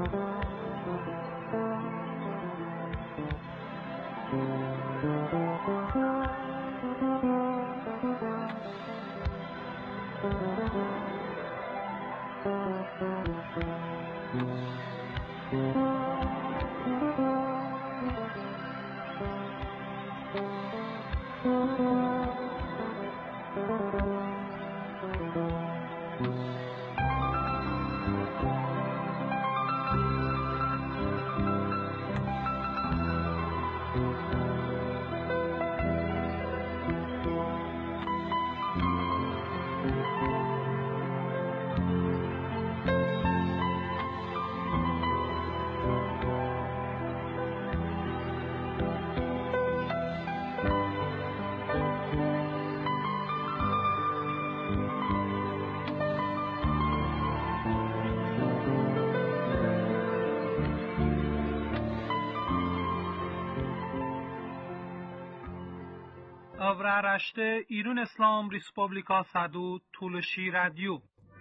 Avraaraşte İrun İslam Respublika Sadu Tuluşi Radyo.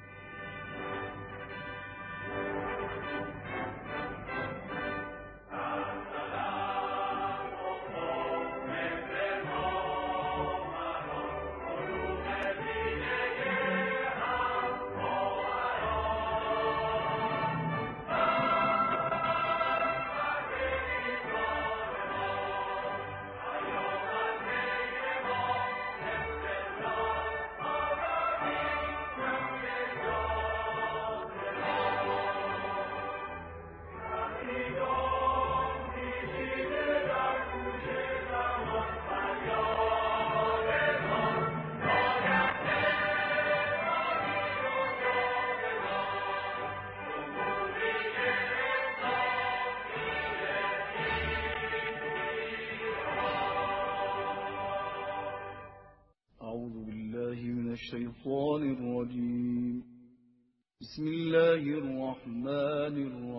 الشيطان الرجيم. بسم الله الرحمن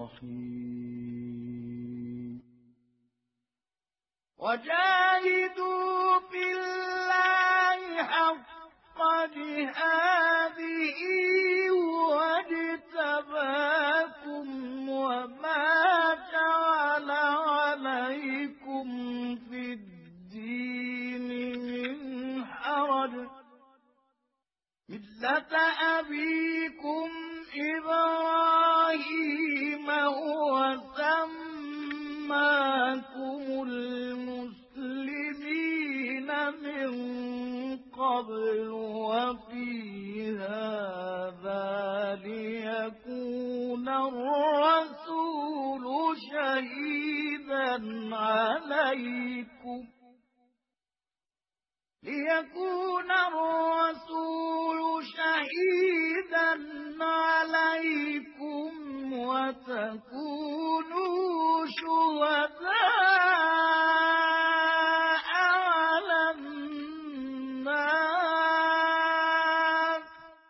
الرحيم. وجاهدوا في الله حق جهاده واجتباكم وما جعل عليكم في الدين من حرج ملة أبيكم إبراهيم هو سماكم المسلمين من قبل وفي هذا ليكون الرسول شهيدا عليكم وتكونوا شهداء على الناس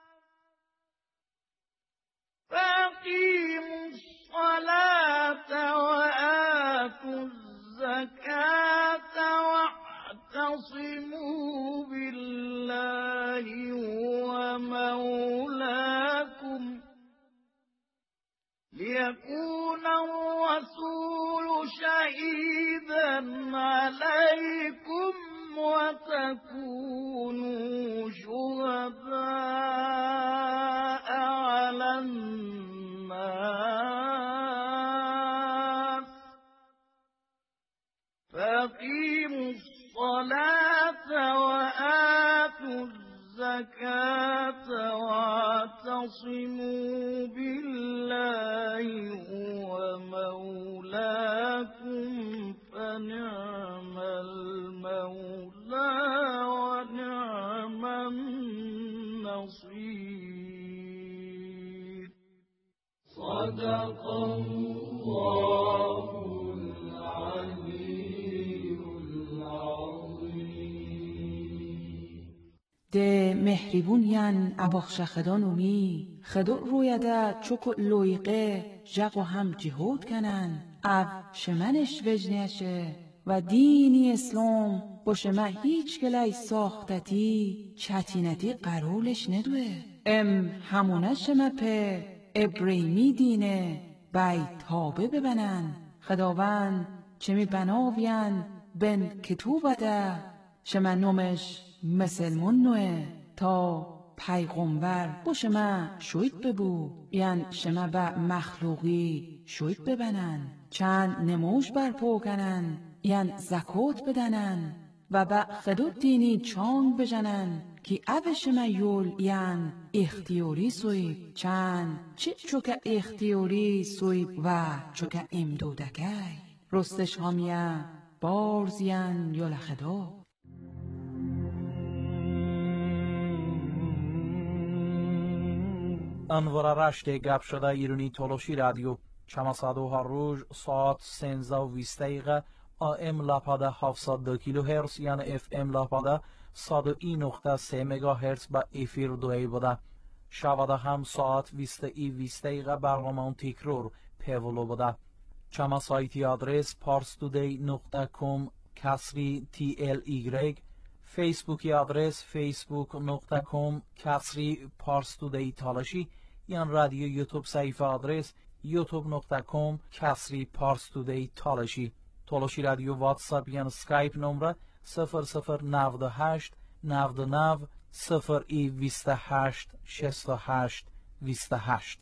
فأقيموا الصلاة وآتوا الزكاة واعتصموا بالله هو مولاكم ليكون الرسول شهيدا عليكم وتكونوا شهداء على الناس فأقيموا الصلاة وآتوا الزكاة واعتصموا بالله هو مولاكم فنعم المولى ونعم النصير. صدق الله العلي العظيم. ده مهربون ین اباخشخدان اومی خدو رویده چوکو لویقه جغو هم جهود کنن او شمنش وجنشه و دینی اسلام با شما هیچ گلی ساختتی چتینتی قرولش ندوه ام همونه شما په ابریمی دینه بیت تابه ببنن خداوند چه می بناوین بن کتوبده شمنومش مسلمون نوه تا پیغمبر با شما شوید ببو یعن شما با مخلوقی شوید ببنن چند نموش برپو کنن یعن زکات بدنن و با خدود دینی چانگ بجنن که او شما یول یعن اختیاری سوید چند چوکه اختیاری سوید و چوکه امدودکی رستش همیه بارزین یول خدا انوار رشت گپ شده ایرانی تولوشی رادیو چماسادو هر روز ساعت 13:20 AM لاپاده 702 کیلوهرتز یعنی FM لاپاده 101.3 مگاهرتز با افیر دوی بوده شواده هم ساعت 20:20 برنامه تکرار پیولو بوده چما سایتی آدرس parstoday.com کسری TLY فیسبوکی آدرس facebook.com کسری parstoday تالاشی یان رادیو یوتیوب صفحه آدرس youtube.com کسری parstoday تالاشی تالاشی رادیو واتساپ یان سکایپ نمره 0098 99 28 68 28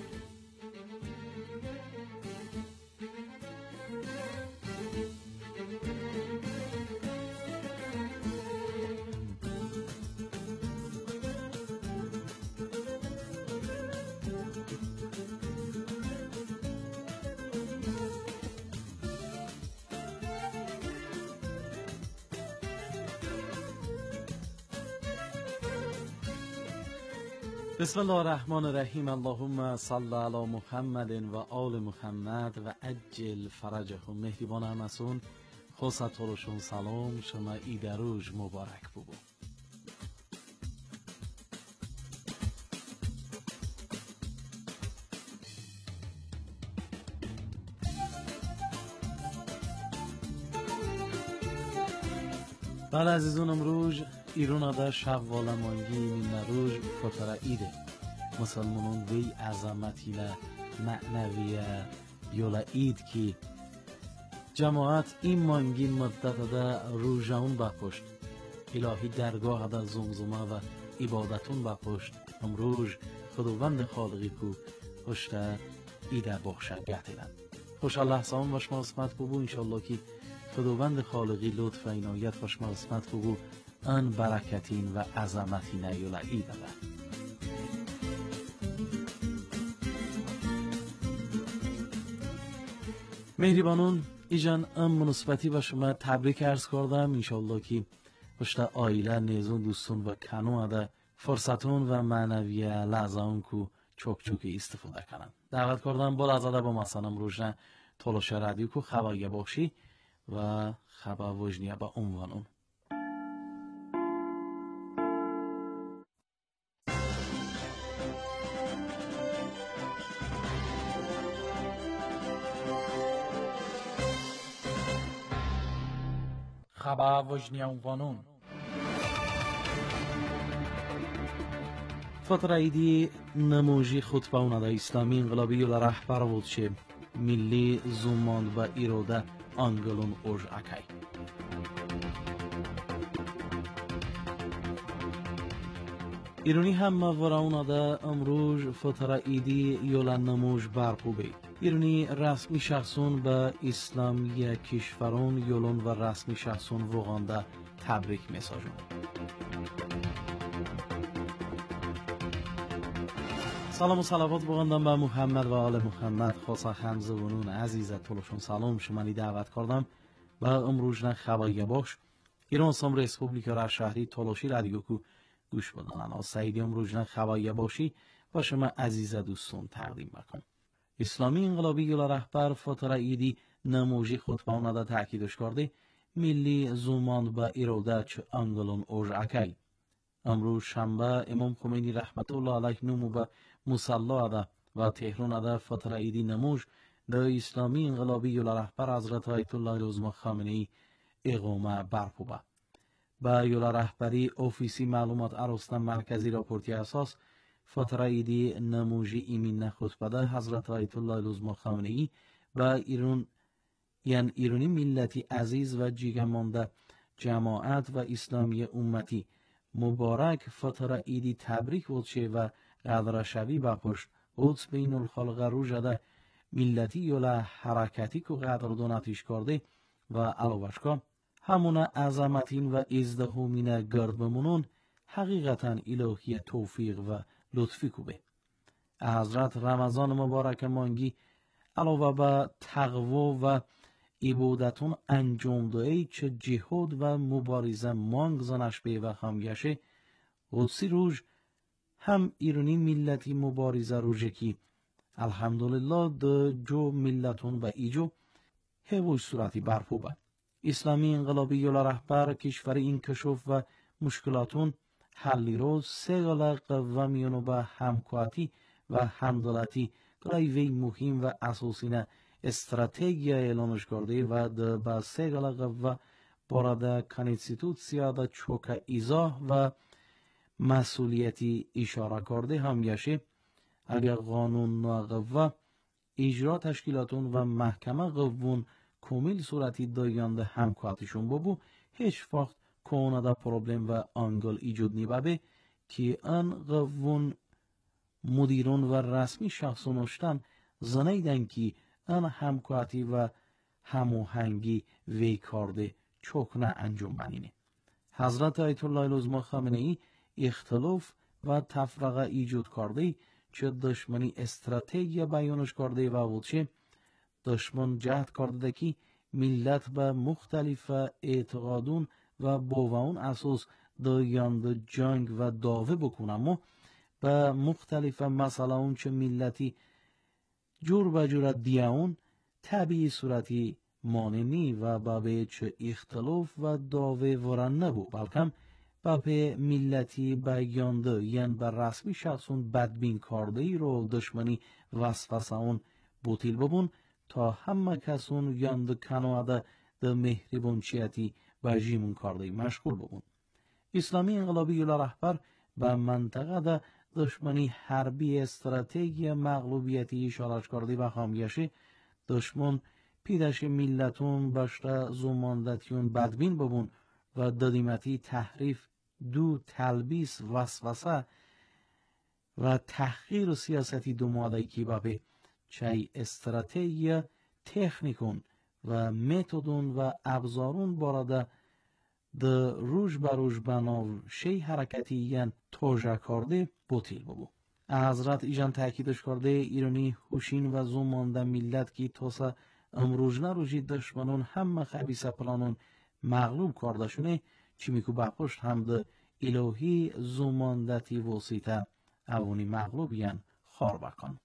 بسم الله الرحمن الرحیم اللهم صل علی محمد و آل محمد و عجل فرجهم مهربان همسون خاصت تولوشون سلام شما ایدروج مبارک ببو بله عزیزون امروز ایران آده شوال مانگی من روز فتره ایده مسلمانان وی عظمتیله معنویه بیولا اید که جماعت این مانگی مدت ده روژان بپشت الهی درگاه ده زمزمه و عبادتون بپشت امروز خداوند خالقی کو پشت ایده بخشه گهدیدن خوش الله سلام و شما اسمت ببو انشالله که خداوند خالقی لطف عنایت و شما اسمت بگو ان برکتین و عظمتین ایولا ایده ده مهربانون ایجان ام مناسبتی با شما تبریک عرض کردم انشالله که پشت آیله نیزون دوستون و کنو ده فرصتون و معنوی لحظه کو چوک چوکی استفاده کنن دعوت کردم با لحظه با مثلا روشن تولوش رادیو کو خبایی باشی و خبر وجنیه با عنوانون خبر وجنیه عنوانون فتره ایدی نموجی خطبه اونده اسلامی انقلابی و رهبر بود چه ملی زوماند و ایراده آنگلون اوج اکی ایرانی هم موارونه ده امروز فتره ایدی یولا نموج برپو بید ایرانی رسمی شخصون به اسلامی کشورون یولون و رسمی شخصون وغانده تبریک مساجون سلام و صلوات بگندم به محمد و آل محمد خاصا همزبونون عزیز تولوشون سلام شمانی دعوت کردم به امروز خبری باش ایران سام ریسپوبلیکا را شهری تولوشی رادیو کو گوش بدانن از سعیدی امروز خبری باشی با شما عزیز دوستون تقدیم بکن اسلامی انقلابی یولا رهبر فتره ایدی نموجی خطبه اونده تأکیدش کرده ملی زومان با ایراده چه انگلون اوج اکی امروز شنبه امام خمینی رحمت الله علیه نمو به مصلا اده و تهران اده فتره ایدی نموج در اسلامی انقلابی یولا رهبر حضرت آیت الله العظمی خامنه‌ای اقامه برپوبه با یولا رهبری اوفیسی معلومات ارستان مرکزی راپورتی اساس فتره ایدی نموجی ایمین خطبه حضرت آیت الله العظما خامنه‌ای و ایرانی ملتی عزیز و جیگمانده جماعت و اسلامی امتی مبارک فتره ایدی تبریک بودشه و قدر شوی بپشت قدس بین الخلق رو جده ملتی یولا حرکتی که قدر دونتیش کرده و علاوشکا همون عظمتین و ازدهومین گرد بمونون حقیقتا الهی توفیق و لطفی کوبه. حضرت رمضان مبارک مانگی علاوه به تقوا و عبادتون انجام دهی چه جهاد و مبارزه مانگ زنش به و همگشه قدسی روز هم ایرانی ملتی مبارزه روزه کی الحمدلله ده جو ملتون و ایجو هوش صورتی برپو با اسلامی انقلابی یولا رهبر کشور این کشف و مشکلاتون حلی رو سه گاله قوه میونو به همکواتی و همدلتی گلای وی مهم و اساسینه استراتژیا اعلانش کرده و به سه گاله قوه بارد کنستیتوسیا دا چوک ایزاه و مسئولیتی اشاره کرده هم گشه اگر قانون و قوه اجرا تشکیلاتون و محکمه قوون کامل صورتی دایانده همکاتیشون بابو هیچ وقت کونه دا پروبلم و آنگل ایجاد نیبابه که ان قوون مدیرون و رسمی شخصونشتن زنیدن که ان همکاتی و هموهنگی وی کرده چوکنه انجام بنینه. حضرت آیت الله العظما خامنه‌ای اختلاف و تفرقه ایجاد کرده چه دشمنی استراتژی بیانش کرده و بودشه دشمن جهد کرده که ملت به مختلف اعتقادون و باون اساس دایاند جنگ و داوه بکنم و به مختلف مسئله اون چه ملتی جور به جور دیاون طبیعی صورتی ماننی و به چه اختلاف و داوه ورن نبو بلکه به ملتی بیانده یعنی به رسمی شخصون بدبین کرده ای رو دشمنی وسوسه اون بوتیل ببون تا همه کسون یاند کنواده ده مهربانچیتی و جیمون کرده مشغول ببون. اسلامی انقلابی یولا رهبر به منطقه ده دشمنی حربی استراتژی مغلوبیتی اشارش کرده و خامگشه دشمن پیدش ملتون باشته زماندتیون بدبین ببون و دادیمتی تحریف دو تلبیس وسوسه و تحقیر سیاستی دو مادهی که به چای استراتژی تکنیکون و متدون و ابزارون بارده ده روز به روز بناو شی حرکتی یعن توجه کرده بوتیل ببو. حضرت ایجان تاکیدش کرده ایرانی هوشین و زمانده ملت که توسا امروز نروجی دشمنون همه خبیث پلانون مغلوب کرده شونه چی میکو بپشت هم ده الهی زماندتی وسیطه اوونی مغلوب یعن خار بکن.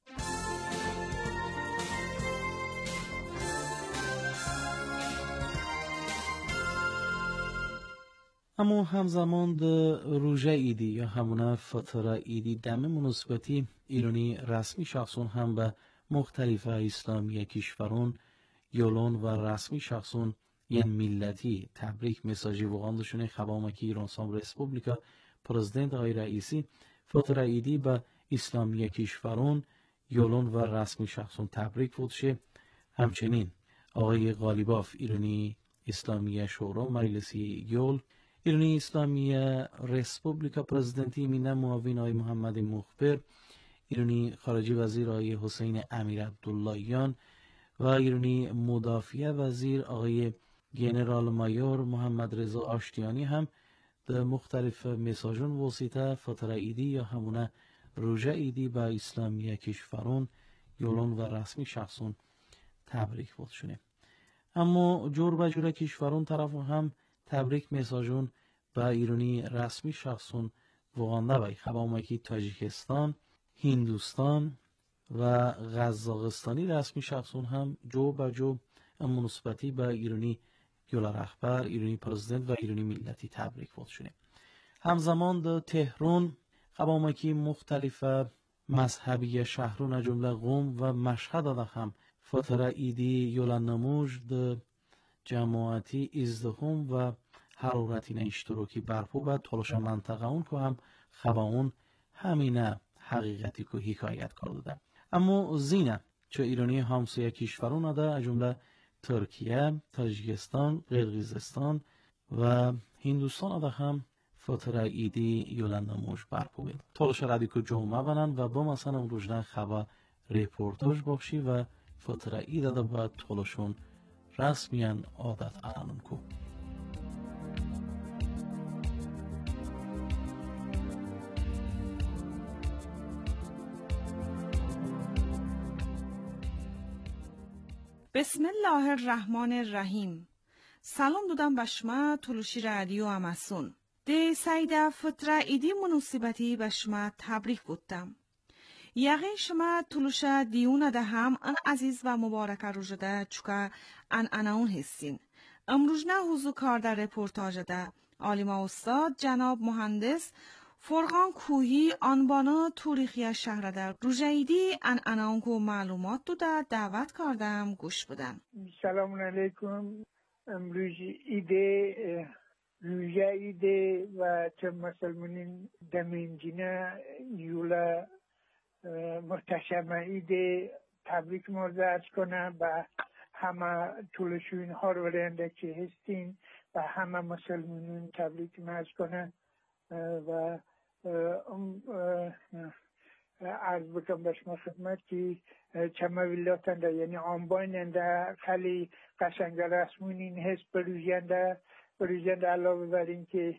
اما همزمان ده روژه ایدی یا همونه فتره ایدی دم مناسبتی ایرانی رسمی شخصون هم به مختلف اسلامی کشورون یولون و رسمی شخصون یعنی ملتی تبریک مساجی وغاندشونه خبامکی ایران سام ریسپوبلیکا پرزیدنت آقای رئیسی فتره ایدی به اسلامی کشورون یولون و رسمی شخصون تبریک بودشه. همچنین آقای غالیباف ایرانی اسلامی شورا مجلسی یول ایرانی اسلامی ریسپوبلیکا پرزیدنتی مینه معاون آقای محمد مخبر ایرانی خارجی وزیر آقای حسین امیر عبداللهیان و ایرانی مدافع وزیر آقای گنرال مایور محمد رضا آشتیانی هم در مختلف مساجون وسیطه فتره ایدی یا همونه روژه ایدی به اسلامی کشورون یولون و رسمی شخصون تبریک بودشونه. اما جور به جور کشورون طرف هم تبریک مساجون به ایرانی رسمی شخصون وغانده بای خبامکی تاجیکستان، هندوستان و قزاقستانی رسمی شخصون هم جو به جو مناسبتی به ایرانی یولا رهبر، ایرانی پرزیدنت و ایرانی ملتی تبریک بودشونه. همزمان در تهران خبامکی مختلف مذهبی شهرون جمله قم و مشهد داده هم فتره ایدی یولا نموج در جماعتی ازدهام و حرارتی اشتراکی برپو و تلوش منطقه اون که هم خبا اون همینه حقیقتی که حکایت کرده. اما زینه چه ایرانی همسایه کشوران ده از جمله ترکیه، تاجیکستان، قرقیزستان و هندوستان ده هم فتره ایدی یولندموش برپوید. تولش رادیو جمعه بنن و با مثلا روزنه خبر ریپورتاج باشی و فتره ایده ده با تولشون رسمیان عادت علنون کو. بسم الله الرحمن الرحیم. سلام دادم به شما تولوشی رادیو اماسون. ده سایده فتره ایدی مناسبتی به شما تبریک بودم. یقین شما تولوشه دیونه ده هم ان عزیز و مبارک روژده چکه ان اناون هستین. امروزنه حضور کار در رپورتاج ده عالم استاد جناب مهندس فرقان کوهی آنبانا تاریخی شهر در روژه‌ایدی ان اناونکو معلومات داده دعوت کردم گوش بدن. سلام علیکم. امروز ایده روژه‌ایده و چه مسلمانین دمینجینه یولا محتشم ایده تبریک مرزه کنم و همه طولشوین ها رو برنده که هستین و همه مسلمانین تبریک مرز کنم و عرض بکنم به شما خدمت که چما ویلاتنده یعنی آنبایننده خیلی قشنگ رسمونین هست بروژنده علاوه بر این که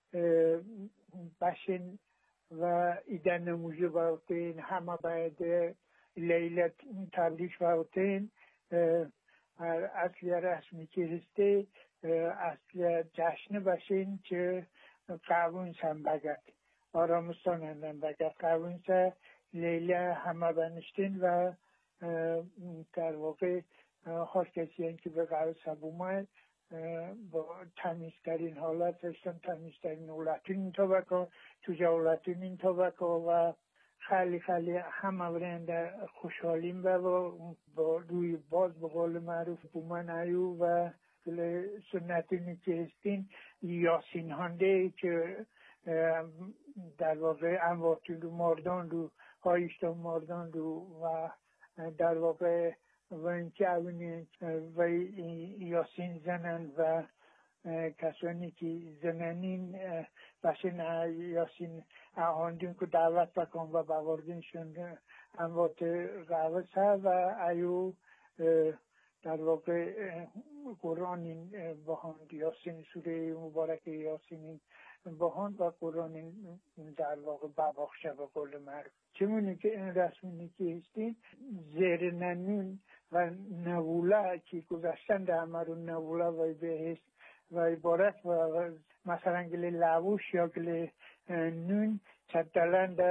بشین و ایده نموزه باوتین همه باید لیلت تبریک باوتین اصلی رسمی که هسته اصلی جشن باشین که قوون سم بگد آرامستان هندن بگد قوون سه لیله همه بنشتین و در واقع هر کسی هن که به قوون سب اومد با تمیزترین حالت هستن تمیزترین اولتون این طبقه تو جاولتون این طبقه و خیلی همه برنده خوشحالیم و با روی باز به قول معروف بومن ایو و سنتونی که هستین یاسین هنده که در واقع امواتون رو مردان رو هایشتان مردان رو و در واقع و اینکه اونی و یاسین زنن و کسانی که زننین باشین یاسین آهاندین که دعوت بکن و باوردینشون اموات غوث و ایو در واقع قرآن بهاند یاسین سوره مبارک یاسین بهاند و قرآن در واقع ببخشه به قول معروف چمونی که این رسمونی که هستین زیر ننون و نووله که گذاشتن در همه نووله و بهست و عبارت و مثلا گلی لووش یا گلی نون چدلند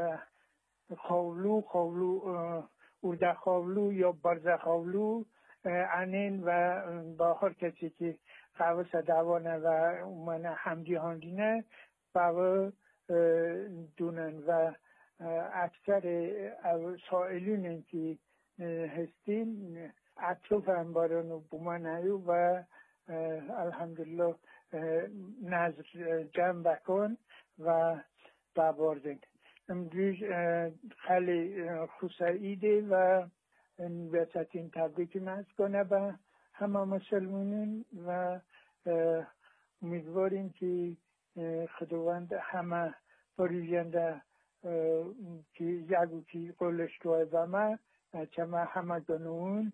خولو ارده خولو یا برزه خولو انین و با هر کسی که قوس دوانه و من همدی هاندینه با دونن و اکثر سائلین که هستین اطراف انباران و بومن ایو و الحمدلله نظر جمع بکن و بباردن امروز خیلی خوشاییده و بیاستین تبریک مرز کنه به همه مسلمانین و امیدواریم که خداوند همه پروژنده که یکو که قولش توی بمه چما همه گنون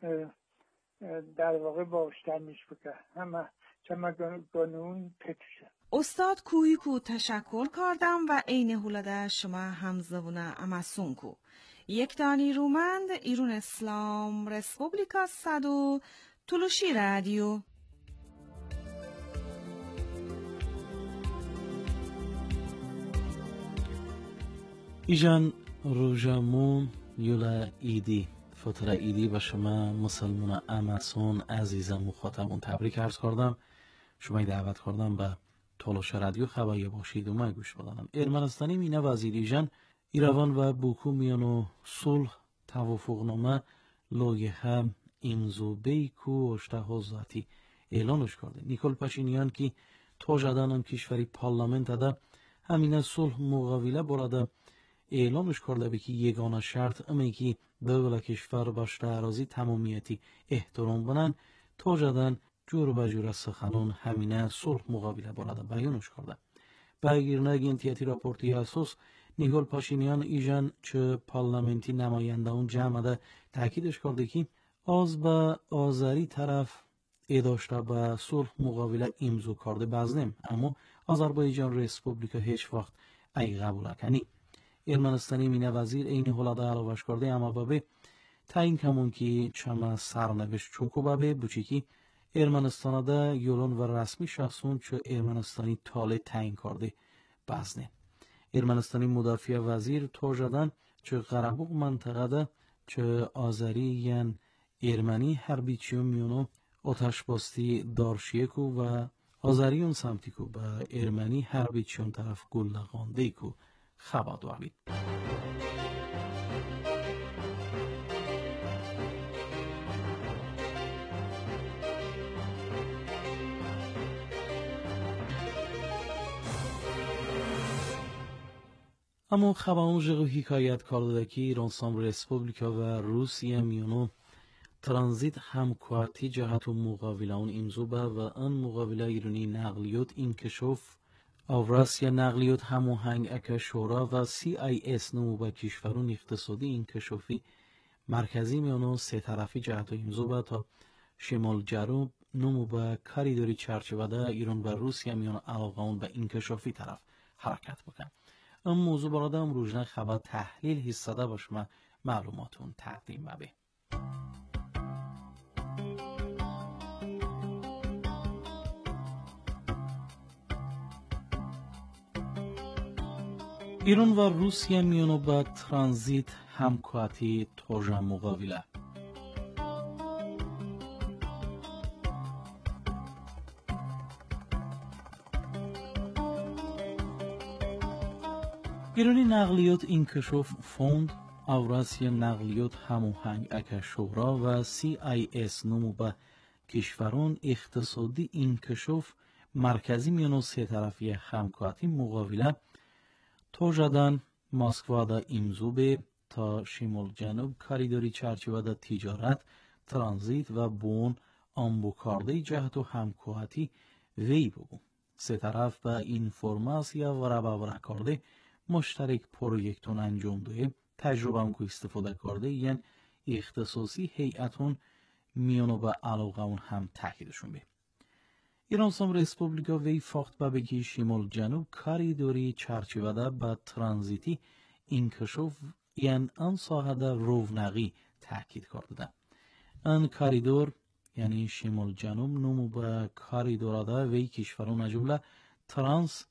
در واقع باشتمیش بکن همه چما گنون پتشه. استاد کوی کو تشکر کردم و عین هولده شما همزبونه اماسون کو یک دانی رومند ایرون اسلام رسپوبلیکا صدو تولوشی رادیو. ایجان روژامون یولا ایدی فتره ایدی به شما مسلمان اماسون عزیزم مخاطبون تبریک عرض کردم. شما دعوت کردم به تولوش رادیو خبری باشید و ما گوش بدانم. ارمنستانی مینه وزیر ایجان ایروان و بوکو میانو صلح توافقنامه لایحه امضا بیکو اشتها ذاتی اعلانش کرده. نیکول پاشینیان که تا جدانم کشوری پارلمنت ده همینه صلح مقاوله براده e'lonش کرده که یگانه شرط امی که دوله کشور باشته اراضی تمامیتی احترام بنن تا جدن جور به جور سخنان همینه صلح مقابله بارده بیانش کرده. بگیرنه گینتیتی راپورتی اساس نیکول پاشینیان ایجان چه پارلمنتی نماینده اون جمعه تاکیدش کرده که از به آذری طرف داشته به صلح مقابله امضا کرده بازنیم، اما آذربایجان ریسپوبلیکا هیچ وقت ای قبول کنی. ارمنستانی مینه وزیر این حالا ده علاوش کرده، اما بابه تا این کمون که چما سرنوشت چوکو بابه بچی که ارمنستان ده یولون و رسمی شخصون چه ارمنستانی تاله تعیین کرده بازنیم. ارمنستانی مدافع وزیر تا جدن چه قرهبوق منطقه ده چه آذری ین ارمنی حربی چیو میونو آتش باستی دارشیه کو و آذریون سمتی کو به ارمنی حربی چیون طرف گلدقانده کو خبر دوالید. اما خبرون جغو حکایت کرده که ایران سام ریسپوبلیکا و روسیه میونو ترانزیت همکارتی جهت و مقابله اون امضا به و آن مقابله ایرانی نقلیات انکشاف اوراسیا نقلیات هماهنگ اک شورا و CIS نمو به کشورون اقتصادی انکشافی مرکزی میونو سه طرفی جهت و امضا به تا شمال جنوب نمو به کاریدوری چرچوبه ده ایران و روسیه میونو علاقه اون به انکشافی طرف حرکت بکن. این موضوع براده هم روزنه خبر تحلیل حصده باشم معلوماتون تقدیم ببه. ایران و روسیه میونو با ترانزیت همکارتی توجه مقابله. ایرانی نقلیات انکشاف فوند اوراسیا نقلیات هماهنگ اک شورا و CIS نمو به کشوران اقتصادی انکشاف مرکزی میونو سه طرفی همکارتی مقابله تا جدن مسکو دا امضا به تا شمال جنوب کاریدوری چرچوبه دا تجارت ترانزیت و بون آنبوکارده جهت و همکارتی وی بگو. سه طرف به اینفورماسیا و رباور کرده مشترک پروژکتون انجام ده تجربه هم که استفاده کرده یعنی اختصاصی هیئتون میانو به علاقه اون هم تاکیدشون به. ایران سام ریسپوبلیکا وی فاخت به بگی شمال جنوب کاریدوری چرچوبه ده به ترانزیتی انکشاف یعنی آن ساحه ده رونقی تاکید کرده ده. آن کاریدور یعنی شمال جنوب نمو به کاریدور ده وی کشورون اجمله ترانس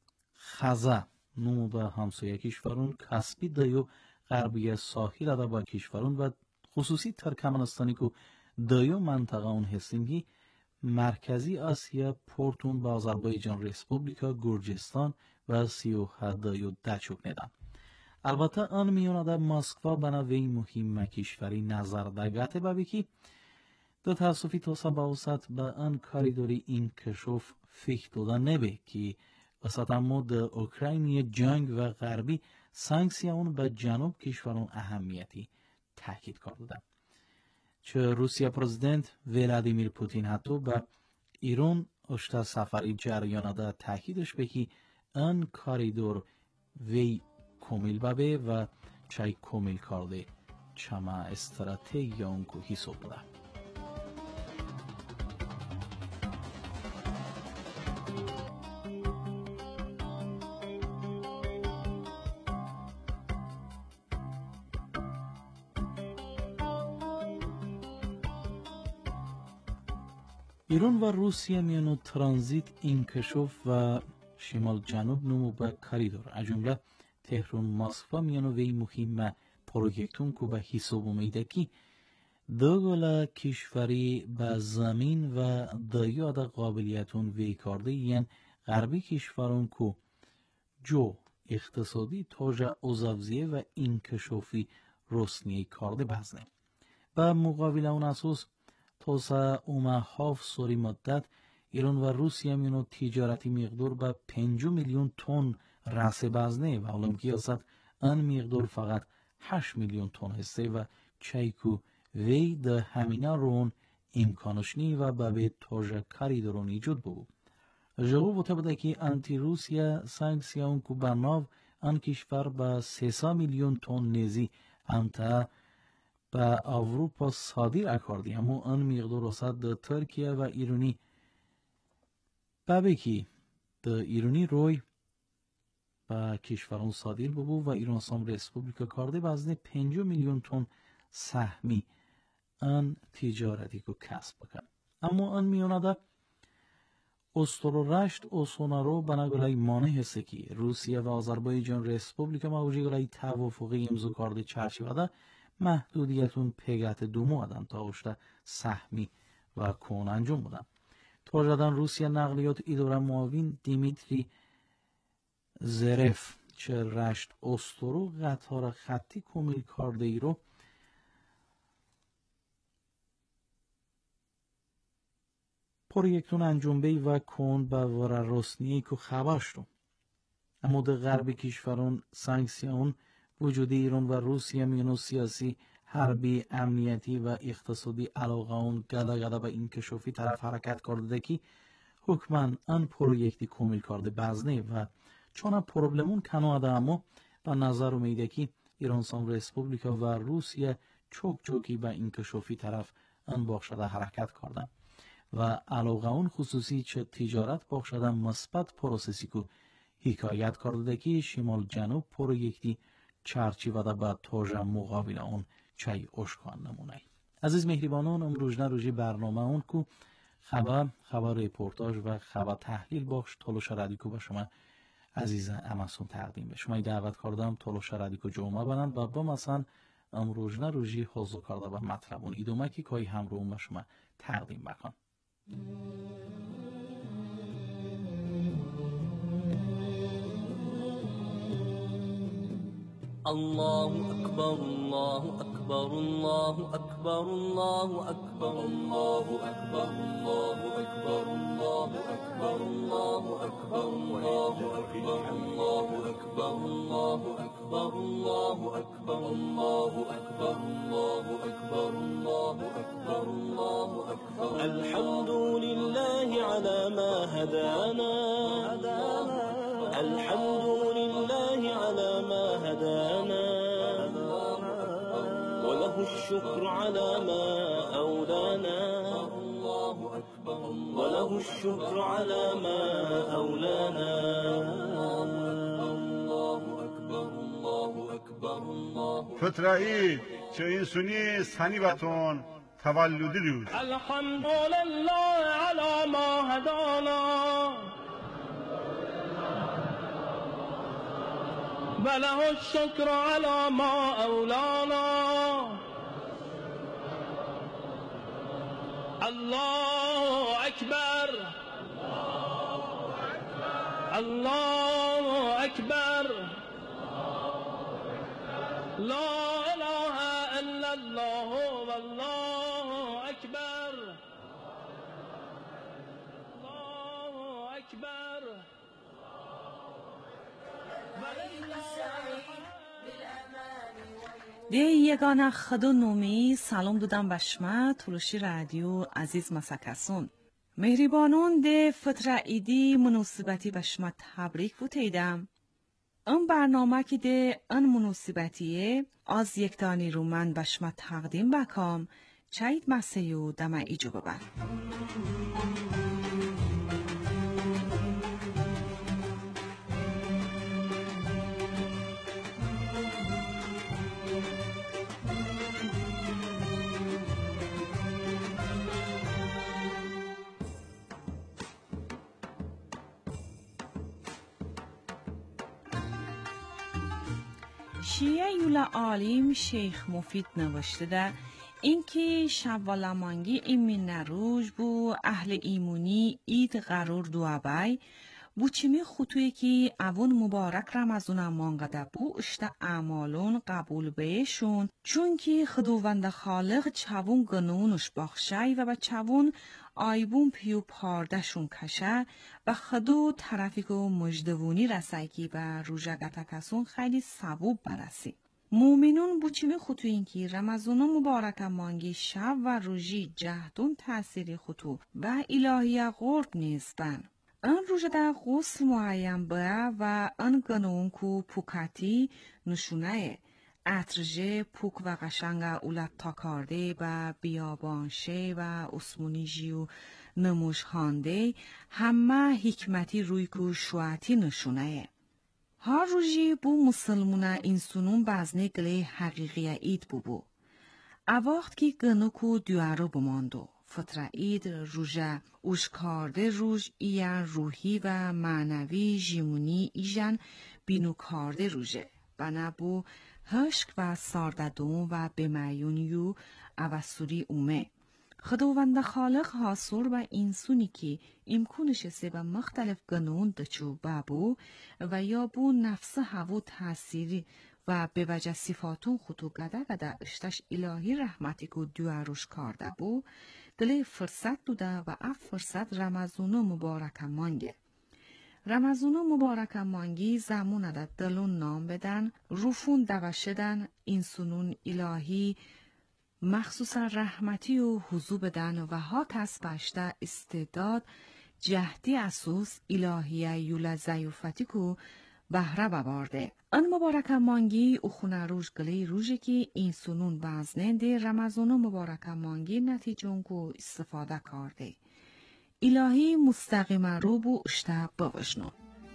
خزه نمو به همسایه کشورون کسبی دیو غربی ساحل ده با کشورون و خصوصی ترکمنستانی که دیو منطقه اون هستینگی مرکزی آسیا پورتون با آذربایجان ریسپوبلیکا گرجستان و 37 دیو دچوک ندن. البته آن میونه ده مسکو بناوی مهم کشوری نظر دگته ببی که دو تاسفی توسا باوسط به آن کاریدوری انکشاف فکر دادن نبه که وسط اما در اوکراین جنگ و غربی سانکسیون به جنوب کشوران اهمیتی تاکید کرده. چه روسیه پرزیدنت ولادیمیر پوتین حتی به ایران اشتا سفری جریان ده تاکیدش به که آن کاریدور وی کامل ببه و چای کامل کرده چما استراتژی اون کو حساب ده. ایران و روسیه میانو ترانزیت انکشاف و شمال جنوب نمو به کاریدور اجمله تهران مسکو میانو وی مهم پروژکتون که به حساب اومده که دوگل کشوری به زمین و دایاد قابلیتون وی کرده یعنی غربی کشورون که جو اقتصادی تاجه اوزافزیه و انکشافی روسنیه کرده بزنه. به مقابل اون اساس توسا اومه هاف سوری مدت ایران و روسیه میانو تجارتی مقدار به 5 میلیون تن رسه بزنه و علم که اصد آن مقدار فقط 8 میلیون تن هسته و چایکو وی ده همینا رون امکانش نی و به توجه کاری درون ایجاد بود. جواب بوده بوده که انتی روسیه سانکسیون کو برناو آن کشور با 300 میلیون تن نزی امتا به اروپا صادر اکردی، اما آن مقدار رسد ده ترکیه و ایرانی بکی ده ایرانی روی به کشوران صادر بود و ایران سام ریسپوبلیکا کرده وزن 5 میلیون تن سهمی آن تجارتی که کسب بکن. اما آن میانده استرو رشت اوسونارو بناگلای مانه هسته که روسیه و آذربایجان ریسپوبلیکا موجی گلای توافقی امضا کرده چرچیوده محدودیتون پیگت دومو ادن تا اشته سهمی و کون انجام بودن. توجدن روسیه نقلیات اداره معاون دیمیتری زرف چه رشت استرو قطار خطی کمیل کرده ای رو پروژکتون انجام بی و کن با ورا رسنیه که خبرش رو. اما در غرب کشوران سانکسیون وجود ایران و روسیه میانو سیاسی، حربی، امنیتی و اقتصادی علاقه اون گدا به این کشوفی طرف حرکت کرده که حکماً آن پروژکتی کمیل کرده بزنه و چون پروبلمون کنواده اما به نظر میده که ایران سام ریسپوبلیکا و روسیه چوکی به این کشوفی طرف آن باخشده حرکت کردن و علاقه اون خصوصی چه تجارت باخشده مثبت پروسسی که حکایت کرده که شمال جنوب پروژکتی چرچی و با توجه مقابل اون چای اشکان نمونه. عزیز مهربانان امروز روزی برنامه اون که خبر رپورتاج و خبر تحلیل باخش تلوش رادیو به شما عزیز امسون تقدیم به شما دعوت کردم تلوش رادیو جمعه بنند و با مثلا امروز روزی حضور کرده و مطلبون ایدومه که کای همراه به شما تقدیم بکن. الله أكبر الله أكبر الله أكبر الله أكبر الله أكبر الله أكبر الله أكبر الله أكبر الله أكبر الله أكبر الله أكبر الله أكبر الله أكبر الله أكبر الله أكبر الله أكبر الحمد لله على ما هدانا الحمد لله على ما هدانا وله الشكر على ما أولانا وله الشكر على ما أولانا الله أكبر الله أكبر الله فترائي چه سنی سنیبتون تولدی روز الحمد لله على ما هدانا وله الشكر على ما أولانا الله أكبر الله أكبر لا إله إلا الله والله أكبر الله أكبر ده یگانه خدا نومی سلام دادم به شما تلوشی رادیو عزیز مسکسون مهربانون ده فطر ایدی مناسبتی به شما تبریک بوتیدم. اون برنامه که ده ان مناسبتیه از یک دانی رو من به شما تقدیم بکام چاید مسیو دم ایجو ببر. شیعه یولا عالم شیخ مفید نوشته ده اینکه شوالمانگی ایمین نروج بو اهل ایمونی اید قرار دوابای بو چمی خطوی که اون مبارک رمزون مانگده بو اشته اعمالون قبول بهشون چون که خداوند خالق چوون گنونش بخشای و به چوون آیبون پیو پاردشون کشه و خدو طرفیکو مجدوونی رسایکی و روژگتا کسون خیلی ثواب برسی. مومنون بوچیمی خطو اینکی رمزونو مبارک مانگی شب و روژی جهدون تأثیری خطو و الهی غرب نیستن. ان روژه در غسل معیم بیا و ان گنون کو پوکتی نشونه اترژه پوک و قشنگ اولت تا کارده و بیابانشه و اسمونی جیو نموش هانده همه حکمتی روی کو شواتی نشونه. ها روژی بو مسلمونه اینسونون بزنه گله حقیقی اید بو. اواخت که گنوکو دیارو بماندو. فتره اید روژه اوشکارده روژ ایان روحی و معنوی جیمونی ایجن بینوکارده روژه. بنا بو هشک و سارددون و بمعیونیو اوستوری اومه. خداوند خالق حاصور و اینسونی که امکانش سه و مختلف گنون دچو بابو و یا بو نفس هوا تأثیری و به وجه صفاتون خطو گده اشتش الهی رحمتی که دیوروش کارده بو گله فرصت دوده و اف فرصت رمزونو مبارک مانگه. رمزونو مبارک مانگی زمونه ده دلون نام بدن، روفون دوشدن، اینسونون الهی مخصوصا رحمتی و حضور بدن و ها کس بشته استعداد جهدی اسوس الهیه یولا زیوفتی کو بهره ببارده. ان مبارک مانگی او خونه روش گلی روژه که این سنون بزننده رمزونو مبارک مانگی نتیجون کو استفاده کرده. الهی مستقیم رو بو اشته بوشنو.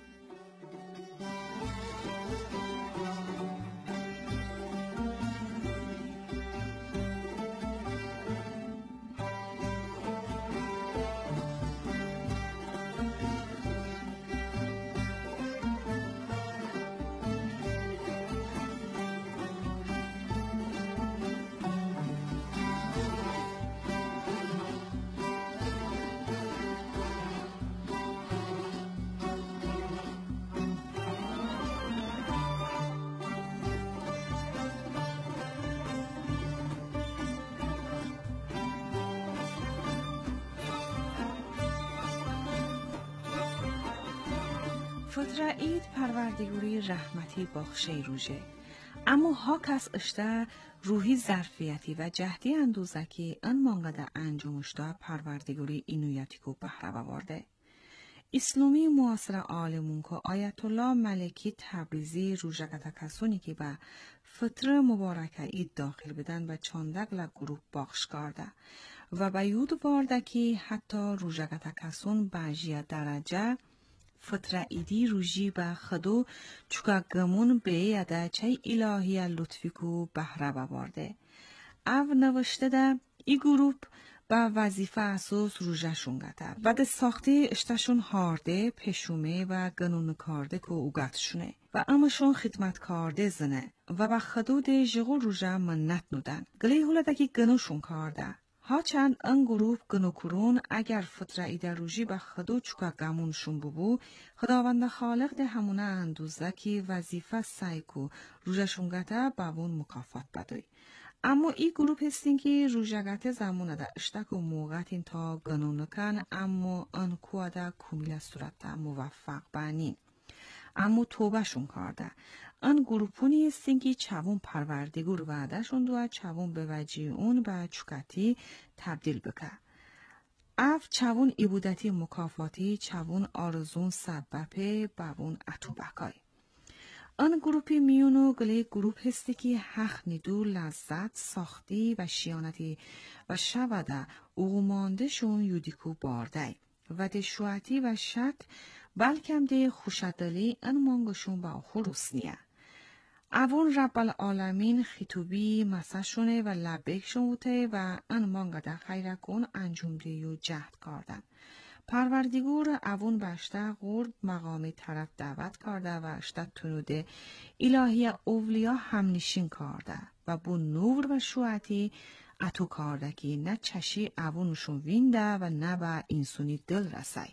فتره اید پروردگاری رحمتی بخشه روژه. اما ها کس اشته روحی ظرفیتی و جهدی اندوزکی ان مانگده انجامشده پروردگاری اینویتی کو بهره بورده. اسلامی معاصر عالمون که آیت الله ملکی تبریزی روژگتا کسونی که به فتره مبارکه اید داخل بدن و چاندگل گروه باخش کرده و به یود وارده که حتی روژگتا کسون بجیه درجه فتره ایدی روژی به خدو چکا گمون به یده چه الهی لطفی کو بهره ببارده. او نوشته ده ای گروپ با وظیفه اساس روژهشون گده. بعد ساخته اشتشون هارده، پشومه و گنون کارده که اوگتشونه و امشون خدمت کارده زنه و با خدو ده جغو روژه منت نودن. گلی هولده که گنوشون کارده. ها چند ان گروپ گنوکرون اگر فتره ایده روژی به خدو چکا گمونشون ببو خداوند خالق ده همونه اندوزده که وظیفه سایکو روژهشون گده باون مکافات بدوی. اما ای گروپ هستین که روژگت زمونه ده اشتک و موقعتین تا گنون کن اما ان کواده کمیل صورت موفق بانین. اما توبه شون کرده. ان گروپونی هستین که چوون پروردگور وعده شون دو چوون به وجه اون به چکتی تبدیل بکه. اف چوون عبودتی مکافاتی چوون آرزون سببه بوون اتو بکای. آن گروپی میونو گله گروپ هستی که حق ندو لذت ساختی و شیانتی و شوده اومانده شون یودیکو بارده و ده شواتی و شک بلکم ده خوشدلی ان مانگشون با خروس نیه. اوون رب العالمین خطوبی مساشونه و لبک شوته و ان مانگه ده خیره کن انجام دیو جهد کردن. پروردگار اوون بشته غرب مقام طرف دعوت کرده و اشته تنوده الهی اولیا همنشین کرده و بو نور و شوعتی اتو کرده که نه چشی اوونشون وینده و نه به انسونی دل رسای.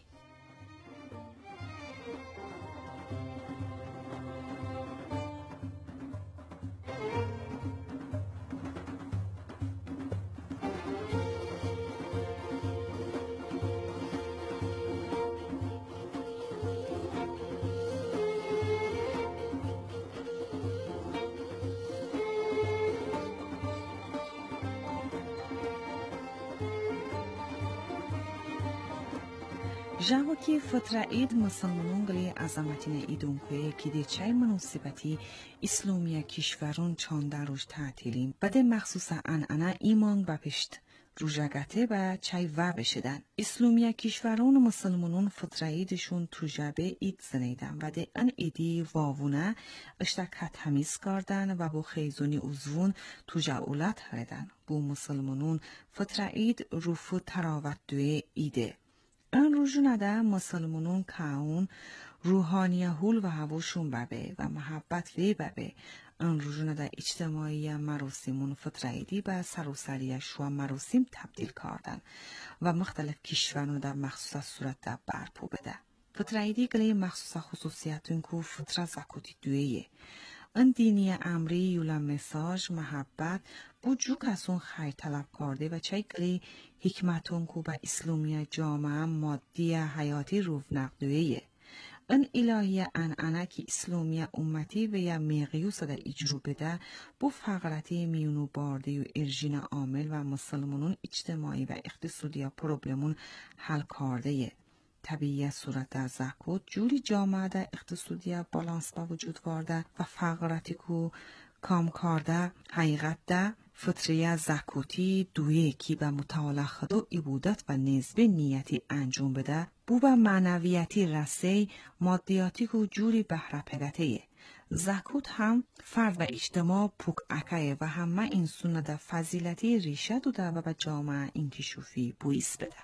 جاوکی فتره اید مسلمانون گلی عظمتین ایدون که دی چای مناسبتی اسلامی کشورون چانده روش تعطیلیم بده مخصوصا انعنه ایمان بپشت روژگته و چای و بشدن. اسلامی کشورون مسلمانون فتره ایدشون تو جبه اید زنیدن و ده ان ایدی واوونه اشتکه تمیز کردن و با خیزونی عضوون تو جاولت هردن. بو مسلمانون فتره اید روفو تراوت دوی ایده. این روزونه ده مسلمانون کاون روحانی هول و هواشون ببه و محبت وی ببه. این روزونه ده اجتماعی مراسمون فترهیدی به سروسریش و مراسم تبدیل کردن و مختلف کشورون ده مخصوص صورت ده برپو بده. فترهیدی گلی مخصوص خصوصیتون که فتره زکوتی دویه. این دینی امری یولا مساج محبت بوجو کسون خیر طلب کرده و چای گلی حکمتون که به اسلامی جامعه مادی حیاتی رونق دویه. این الهی انعنه که اسلامی امتی و یا میقیوس ده اجرو بده بو فقرتی میونو بارده و ارژین عامل و مسلمانون اجتماعی و اقتصادی پروبلمون حل کرده. طبیعی صورت در زکوت جوری جامعه در اقتصادی بالانس با وجود وارده و فقرتی که کام کرده حقیقت ده فطریه زکوتی دویه کی به مطالعه خدا عبودت و نسبه نیتی انجام بده بو به معنویتی رسه مادیاتی که جوری بهره پدته زکوت هم فرد و اجتماع پوک اکه و همه این سنت ده فضیلتی ریشه دوده و به جامعه انکشافی بویس بده.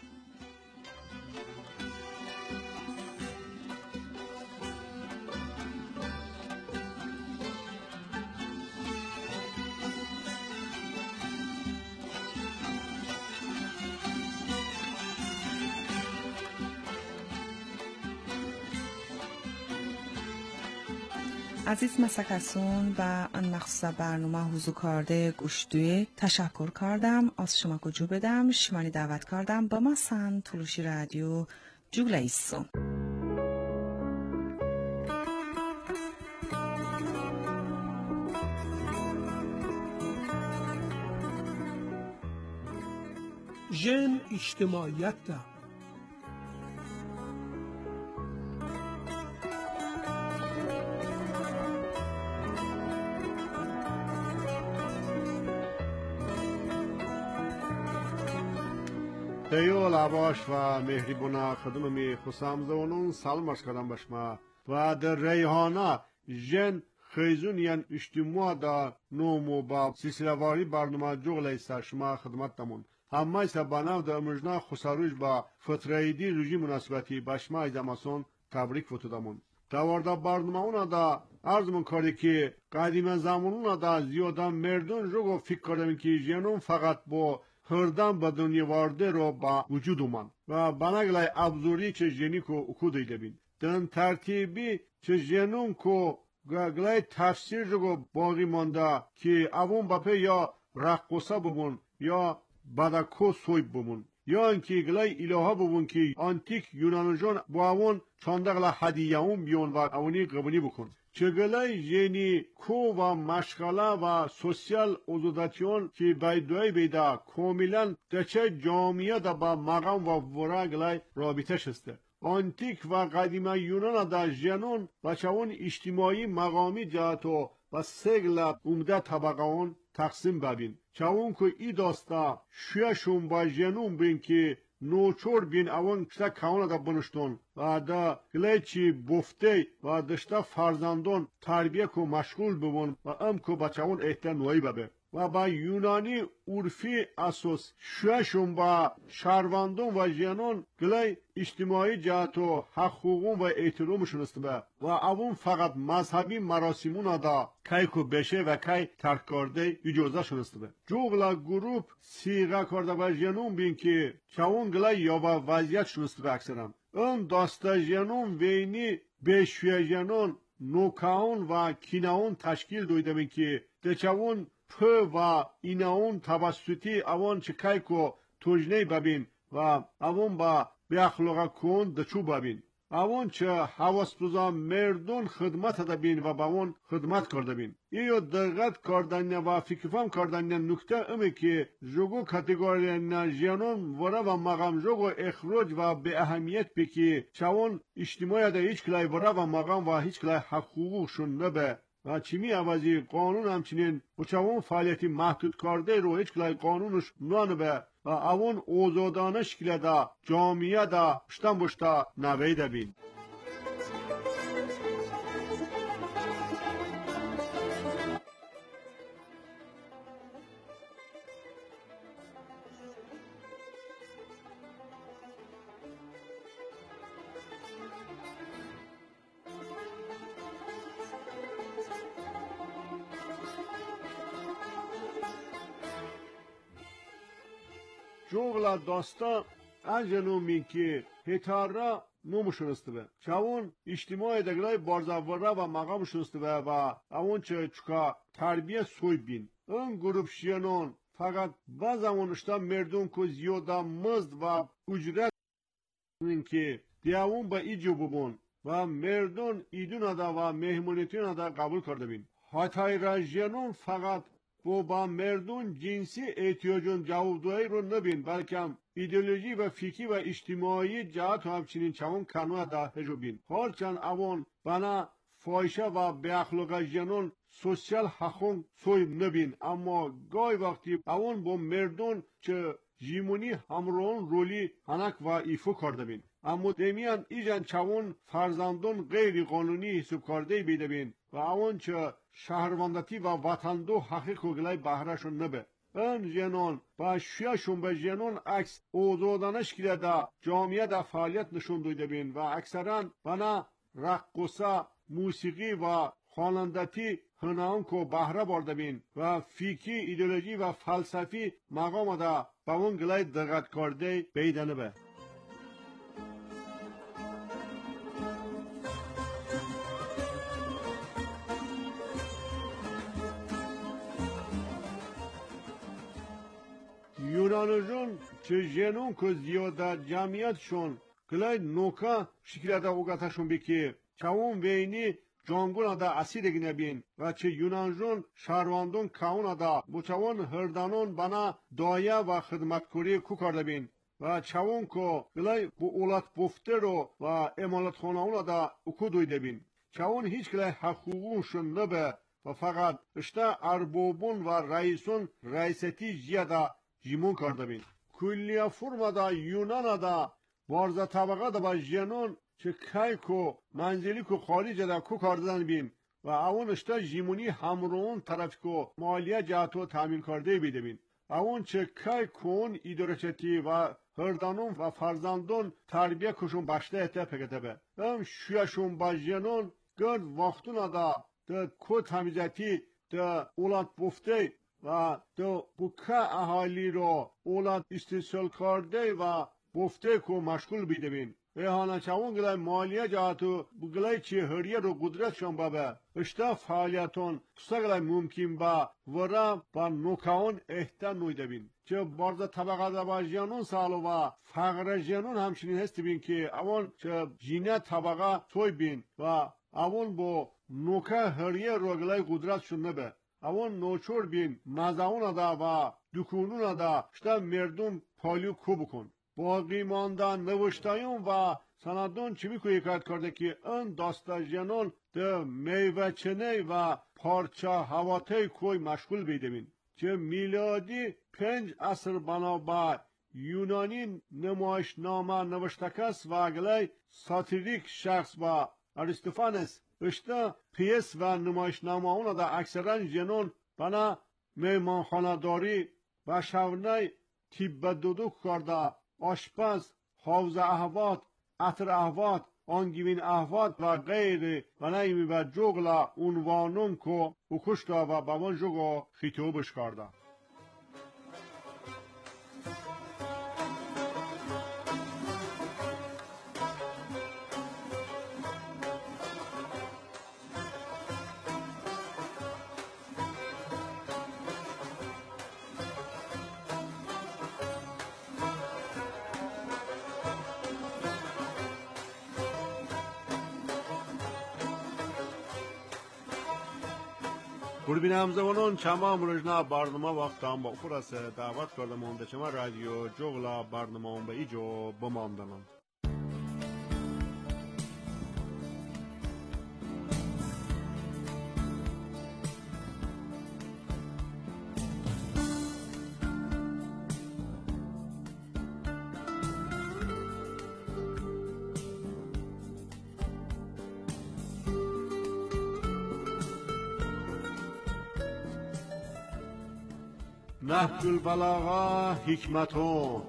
عزیز مسکسون و آن مخصوص برنامه حضور کرده گوشتوی تشکر کردم از شما کجو بدم شمانی دعوت کردم با ما سن تلوشی رادیو جوگلیسون ژن اجتماعیت ده تیو لباش و مهربونا خدممی خسام زونون سلمش کردم بشما و در ریحانه جن خیزون یعن اجتماع دا نومو با سلسله‌واری برنامه جوگلیسا شما خدمت دمون همه ایسا بناو در مجنا خساروش با فترهیدی روژی مناسبتی بشما ایزماسون تبریک فتودمون دوارده برنامه اونا دا عرضمون کرده که قدیم زمانونا دا زیادا مردون جوگو فکر کردم که جنون فقط با هردن به دنیا وارده رو با وجود اومد و بناگلای ابزوری که جنی کو اکو دیده بین دن ترتیبی که جنون کو گلای تفسیر جو باقی مانده که اوون بپه یا رقصه بمون یا بدکو سویب بمون یا اینکه گلای الهه بمون که آنتیک یونانجان با اوون چانده گلای هدیه اون بیون و اونی قبونی بکن چگلای جنی کو و مشغله و سوسیال اوزوداتیون که بایدوی بیده کاملا دچه جامعه دا با مقام و ورگلای رابطه شسته آنتیک و قدیم یونان دا جنون و چون اجتماعی مقامی جهتو و سگل عمده طبقه اون تقسیم ببین چون که ای داستا شویشون با جنون بین که نوچور بین اون کتا کونه دا بنشتون و دا گلیچی بفته و دشتا فرزندون تربیه کو مشغول ببون و ام کو بچه اون احتنوی ببه و با یونانی عرفی اساس شوشون با شهروندون و جنون گلی اجتماعی جهت و حقوقون و احترامشون است به و اون فقط مذهبی مراسمون دا کی کو بشه و کی ترک کرده اجازه شون است به جوگلا گروپ سیغه کرده و جنون بین که چون گلی یا با وضعیت شون است به اکثرا اون داستا جنون وینی بشوی جنون نوکاون و کیناون تشکیل دویده بین که دچون پ و ایناون توسطی اوان چه کی کو توجنه ببین و اوان با به اخلاق کن دچو ببین اوان چه حواس بزا مردون خدمت دا بین و با اون خدمت کرده بین. ایو دقت کردن و فکرفهم کردن نکته امی که جوگو کاتگوری جنون ورا و مقام جوگو اخراج و به اهمیت بکی چون اجتماعی دا هیچ کلای ورا و مقام و هیچ کلای حقوقشون نبه و چیمی عوضی قانون همچنین و چون فعالیتی محدود کرده رو هیچ کلای قانونش نانبه و اون اوزادانه شکل دا جامعه دا شتن بشتا نویده بین. جوغلا داستا انجنو مینکی هتارا نومشونسته به چون اجتماع دگلای بارزاورا و مقام شونسته به و اون چه چکا تربیه سوی بین اون گروپ شیانون فقط باز اون اشتا مردون که زیاده مزد و اجرت که دیاون با ایجو ببون و مردون ایدون ادا و مهمونیتون ادا قبول کرده بین حتای راجیانون فقط با مردون جنسی احتیاجون جوابدهی رو نبین بلکه ایدئولوژی و فکری و اجتماعی جهت همچنین چون کنوه دا هجو بین هرچند اوان بنا فایشه و به اخلاق جنون سوسیال حقون سوی نبین اما گای وقتی اوان با مردون چه جیمونی همرون رولی هنک و ایفو کرده بین اما دمیان ایجان چون فرزندون غیر قانونی حساب کرده بیده بین و اوان چه شهروندتی و وطندو حقیق و گلای بهرشون نبه این جنون با شیاشون به جنون عکس اوزادانش که دا جامعه دا فعالیت نشون دویده بین و اکثرا بنا رقصه موسیقی و خوانندتی هنران کو بهره برده بین و فیکی ایدئولوژی و فلسفی مقام دا با اون گلای دقت کرده بیده نبه یونانجون چه جنون که زیاده جمعیتشون گلای نوکا شکل دا اوگاتشون بکی چون وینی جانگون دا اسیرگی نبین و چه یونانجون شهرواندون کون دا بچون هردانون بنا دایه و خدمتکوری کو کرده بین و چون که گلای بو اولاد بفته رو و امالت خانهون دا اکو دویده بین چون هیچ گلای حقوقونشون نبه و فقط اشتا اربوبون و رئیسون رئیستی زیاده جیمون کرده بین کلیا فرما دا یونان دا وارزا طبقه دا با جنون چه کای کو منزلی کو خارج دا کو کردن بین و اون اشتا جیمونی همرون طرف کو مالیه جهتو تامین کرده بیده بین اون چه کای کون ایدورچتی و هردانون و فرزندون تربیه کشون بشته اته پکته به ام شویشون با جنون گرد وقتون دا کو تمیزتی دا اولاد بفته و دو بکه اهالی رو اولاد استیصال کرده و بفته که مشغول بیده بین ایهانا چون گلای مالیه جهتو گلای چی هریه رو قدرتشون بابه اشتا فعالیتون کسا گلای ممکن با ورا با نوکاون احتن نویده بین چه بارد طبقه دا جنون سالو و فقر جنون همچنین هستی بین که اول چه جینه طبقه توی بین و اول با نوکه هریه رو گلای قدرتشون نبه اون نوچور بین مزاون دا و دکونون دا شتا مردم پالیو کو بکن باقی ماندن نوشتایون و سندون چی میکو یکایت کرده که این داستا جنون ده میوه چنه و پارچه هواته کوی مشغول بیده بین چه میلادی 5 عصر بنابر یونانی نمایشنامه نوشتکس و اگلای ساتیریک شخص و اریستوفانس اشتا پیس و نمایشنامه اونا دا اکثرا جنون بنا میمانخانه‌داری و شونای تیب دودو کرده آشپز، حوز احوات، عطر احوات، آنگیوین احوات و غیره و نیمی و جغلا عنوانون که اکشتا و بوان جغا خیتوبش کرده قربین همزمانان چما امروزنا برنامه وقت هم با خورس دعوت کردم اونده چما رادیو جغلا برنامه هم به ایجا بماندنم. نهج البلاغه حکمتون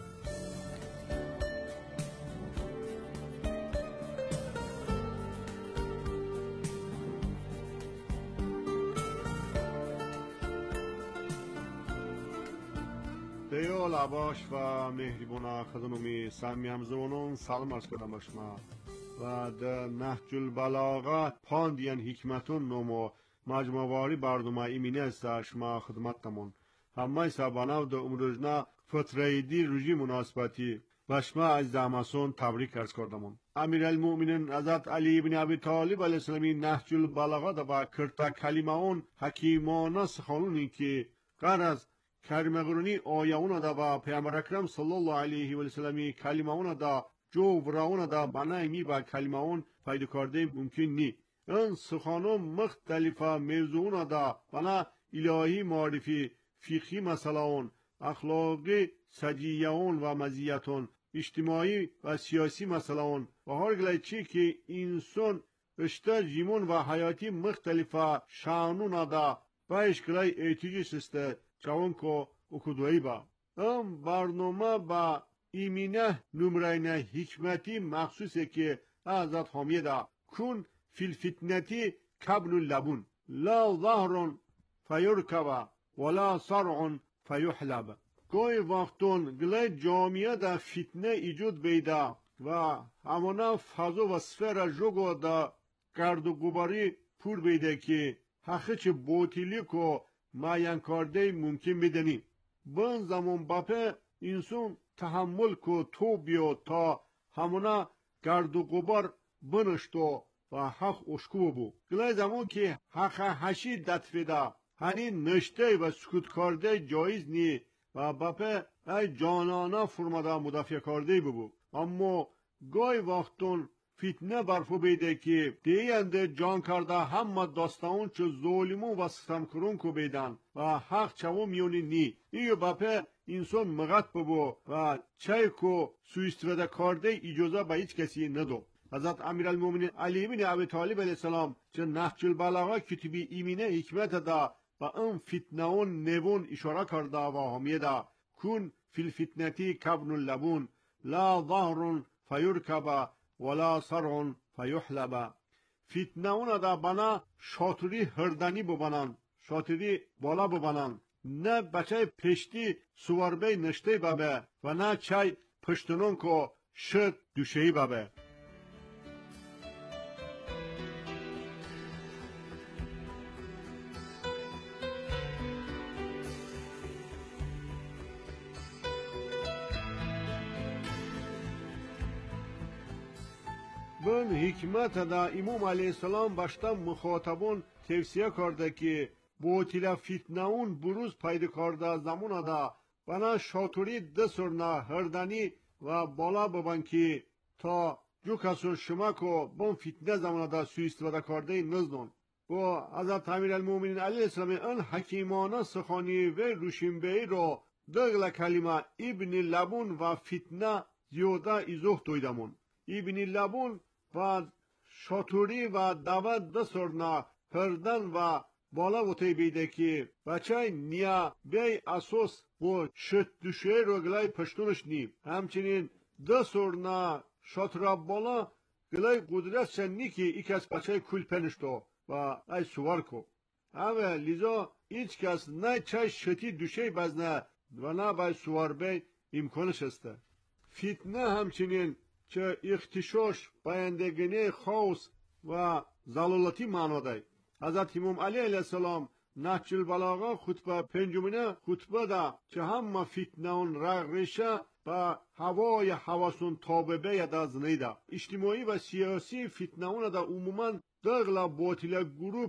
دیال عباش و مهربان خدمومی سمی همزمانون سلام عرض کردم باشما و در نهج البلاغه پاندین حکمتون نمو مجموعی برنامه ایمینه است شما خدمتتمون همه سبانه در امروزنا فتره دی روزی مناسبتی و شما از داماسون تبریک ارز کردمون. امیرالمؤمنین حضرت علی ابن ابی طالب علیه السلام نهج البلاغه دا با کرتا کلمه اون حکیمانه سخنونی که قرض کلمه قرونی آیه دا با پیامبر اکرم صلی الله علیه و سلم کلمه اون دا جو وراون دا بنای می با کلمه اون پیدا کرده ممکن نی. این سخنون مختلفه موضوعون دا بنا الهی معرفی فقهی مسائل اخلاقی سجیهون و مزیتون اجتماعی و سیاسی مسائل و هر گله چی که انسان اشته جیمون و حیاتی مختلفه شانون دا باش گله ایتیجی سسته چون که اکدوی با برنامه با ایمینه نمرینه حکمتی مخصوصه که حضرت حمیده کن فی الفتنتی کبن اللبون لا ظهر فیرکبه ولا صرع فیحلب. گاهی وقتون گله جامعه دا فتنه ایجود بیده و همانا فضا و سفر جوگو دا گرد و گباری پور بیده که حقی چه باطیلی که معین کرده ممکن بدنی. بان زمان باپه انسان تحمل که تو بیا تا همانا گرد و گبار بنشتو و حق اشکو بو. گله زمان که حق هشی دتفیده هنی نشته و سکوت کرده جایز نی و باپه ای جانانه فرماده مدافع کرده ببو. اما گای وقتون فتنه برفو بیده که دیگنده جان کرده همه داستان چه ظالمون و ستم کرون کو بیدن و حق چوو میونی نی. ایو باپه انسان مغت ببو و چای کو سوءاستفاده کرده اجازه به هیچ کسی ندو. حضرت امیرالمؤمنین علی بن ابی طالب علیه السلام چه نهج البلاغه کتبی ایمینه حکمت دا و اون فتنه اون نبون اشاره کرده و همیده کن فی الفتنتی کبن اللبون لا ظهر فیرکب ولا صرع فیحلب. فتنه اون دا بنا شاطری هردنی ببنن شاطری بالا ببنن نه بچه پشتی سواربه نشته ببه و نه چای پشتنون که شد دوشهی ببه. بن حکمت دا امام علیه السلام باشتا مخاطبون توصیه کرده که باطل فتنه اون بروز پیدا کرده زمان دا بنا شاطری دسرنا هردنی و بالا ببن که تا جو کسون شما که بن فتنه زمان دا سوءاستفاده کرده نزدون. و حضرت امیرالمؤمنین علیه السلام ان حکیمانه سخانی و روشنبهی را دغل کلمه ابن لبون و فتنه زیاده ایزوح دویدمون. ابن لبون و شاطری و دعوت دستورنا هردن و بالا وطی بیده که بچه نیا بی اساس و شد دوشه رو گلای پشتونش نیم. همچنین دستورنا شاطر بالا گلای قدرت شنی که ایک از بچه کل پنشتو و ای سوار کو. همه لیزا هیچ کس نه چای شتی دوشه بزنه و نه بای سوار بی امکانش هسته. فتنه همچنین چه اختشاش بیندگینه خاص و زلالتی معنا دای. حضرت امام علی علیه السلام نهج البلاغه خطبه پنجمینه خطبه دا چه همه فتنه اون رغرشه با هوای حواسون تاببه یده زنیده. اجتماعی و سیاسی فتنه اون دا عموما دغلا باطل گروپ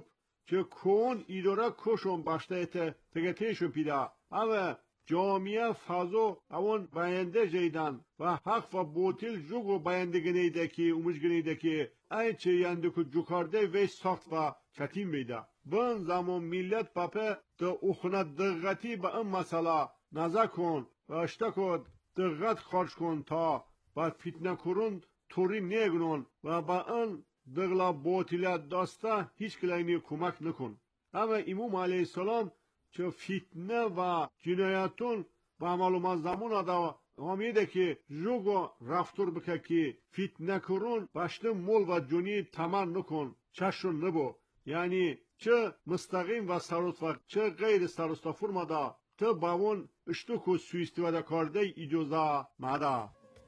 که کون ایدورا کشون باشته تگتیشون پیدا اما جامعه فضا اون باینده جیدن و حق و باطل جوگو باینده گنیده که اومش گنیده که ای چه ینده که جوکارده وی سخت و چتیم بیده بن زمان ملت پاپه ده اخنت دقتی به این مسئله نظر کن و اشته کن دقت خارج کن تا با فتنه کرند توری نگنون و با این دغلا باطل داسته هیچ کلینی کمک نکن اما امام علیه السلام چه فتنه و جنایتون با معلومات زمان آده آمیده که جوگو رفتور بکه که فتنه کرون باشته مول و جونی تمام نکن چشون نبو یعنی چه مستقیم و سروت و چه غیر سروت فرماده تا با اون اشتوکو سویستوده کرده اجازه مده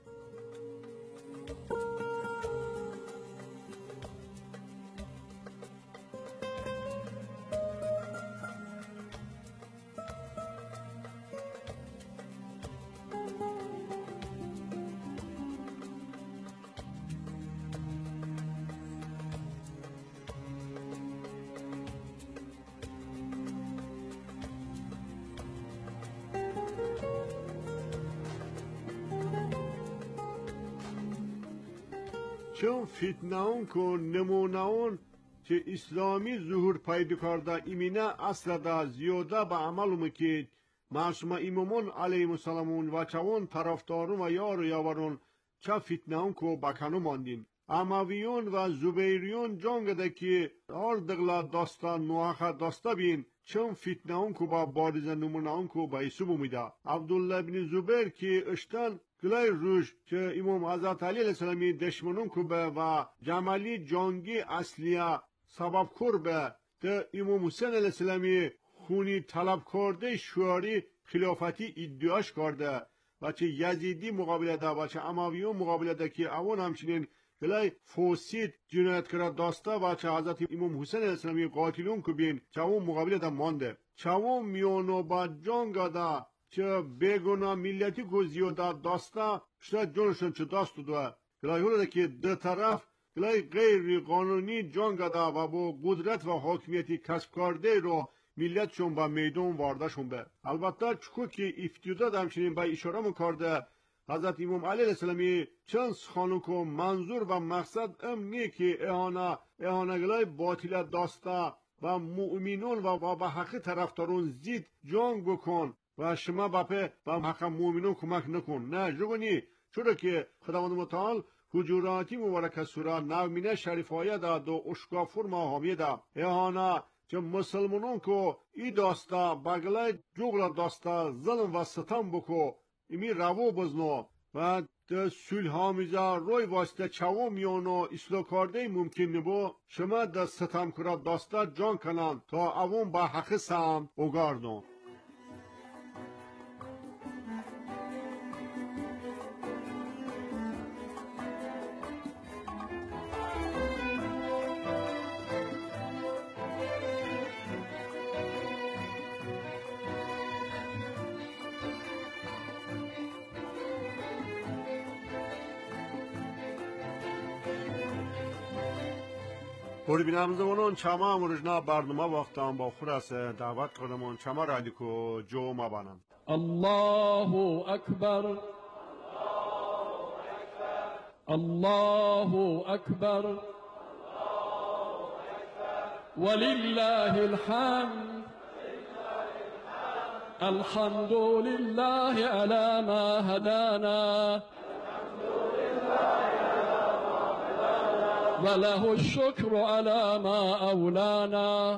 چون فتنه اون که نمونه اون که اسلامی ظهور پیدا کرده ایمینه اصلا دا زیاده به عمل که معصوم امامان علیهم السلام و چون طرفدارون و یار و یاورون چه فتنه اون که بکنو ماندین امویون و زبیریون جانگده که هر دغلا داستان نوخه داسته بین چون فتنه اون که با بارزه نمونه اون که با ایسو بمیده عبدالله بن زبیر که اشتن گلای روش که امام حضرت علی علیه السلامی دشمنون که به و جمالی جانگی اصلیه سبب کر به ده امام حسین علیه السلامی خونی طلب کرده شواری خلافتی ادعاش کرده و چه یزیدی مقابله ده و چه امویون مقابله ده که اون همچنین گلای فوسید جنایت کرد داسته و چه حضرت امام حسین علیه السلامی قاتلون که بین چه اون مقابله ده مانده چه اون میانو با جانگا ده چه بگونا ملتی که زیاده داسته شده جانشون چه داستو دوه گلای هوله که ده طرف گلای غیر قانونی جانگا ده و با قدرت و حاکمیتی کسب کرده رو ملتشون با میدون واردشون به البته چکو که افتیاده همچنین با اشاره مکرده حضرت امام علیه السلامی چند سخانو که منظور و مقصد امنی که اهانه گلای باطل داسته و مؤمنون و به حق طرفدارون زید جنگ بکن و شما باپه با حق مؤمنون کمک نکن نه جگونی چرا که خداوند متعال حجوراتی مبارک سوره نومینه شریفایه ده دو اشکا فرما حامیه ده اهانه که مسلمانون که ای داسته بگلای جغل داسته ظلم و ستم بکو ایمی رو بزنو و ده سلحامیزه روی واسطه چوام میانو اصلاح کرده ممکن نبو شما ده ستم کرد داسته جان کنن تا اوون با حق سام اگاردون بینم زمانون چما امروزنا برنامه وقتان با خورس دعوت کردمون چما رادیکو جو مبانم الله اکبر الله اکبر ولله الحمد الحمد لله على ما هدانا وله الشكر على ما أولانا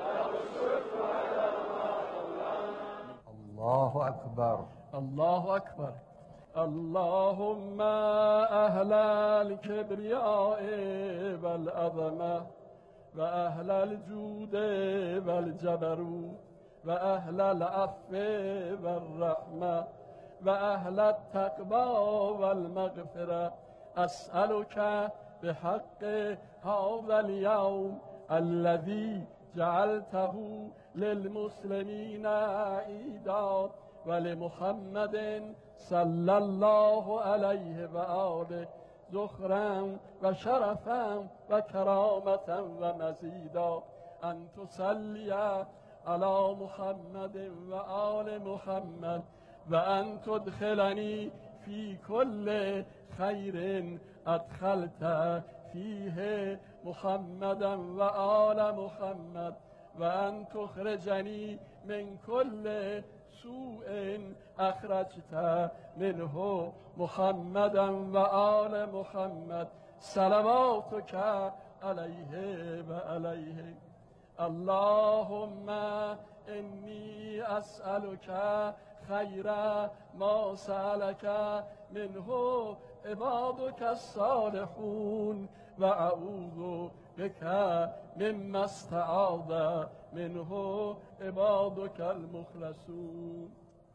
الله أكبر الله أكبر اللهم أهل الكبرياء والعظمة وأهل الجود والجبروت وأهل العفو والرحمة وأهل التقوى والمغفرة أسألك بحق هذا اليوم الذي جعلته للمسلمين عيدا ولمحمد صلى الله عليه وآله ذخرا وشرفا وكرامة ومزيدا أن تصلي على محمد وآل محمد وأن تدخلني في كل خير أدخلت فيه محمدا وآل محمد وأن تخرجني من كل سوء أخرجت منه محمدا وآل محمد صلواتك عليه وعليه. اللهم إني أسألك خير ما سألك منه عبادك الصالحون وأعوذ بك مما استعاذ منه عبادك المخلصون.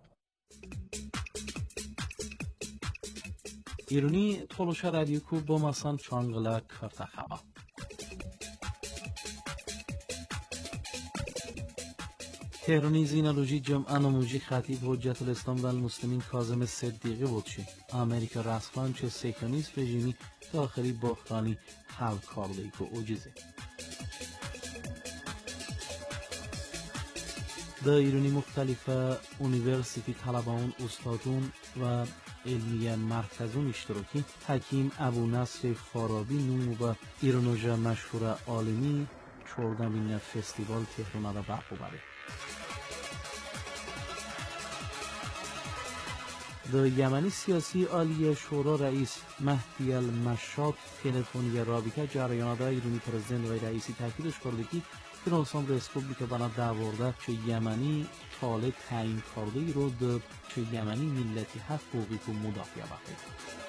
ایرانی تولوشا رادیو کو بوماسان چانگلا کرتخبا تهرانی زینالوژی جمعه نموجی خطیب حجت الاسلام و المسلمین کاظم صدیقی بود چه امریکا رسخان چه سیکانیست رژیمی داخلی بحرانی حل کارلی که اوجیزه در ایرانی مختلف اونیورسیتی طلبان استادون و علمی مرکزون اشتراکی حکیم ابو نصر فارابی نوم و ایرانوژا مشهور عالمی 14مین فستیوال تهران را برپا بره. در یمنی سیاسی عالی شورا رئیس مهدی المشاد تلفنی رابطه جریانات ایرانی پرزیدنت و رئیسی تاکیدش کرده که فرانسام رسپوبلیک بنا داورده چه یمنی طالب تعیین کرده رو در چه یمنی ملتی حقوقی کو مدافع بخیر.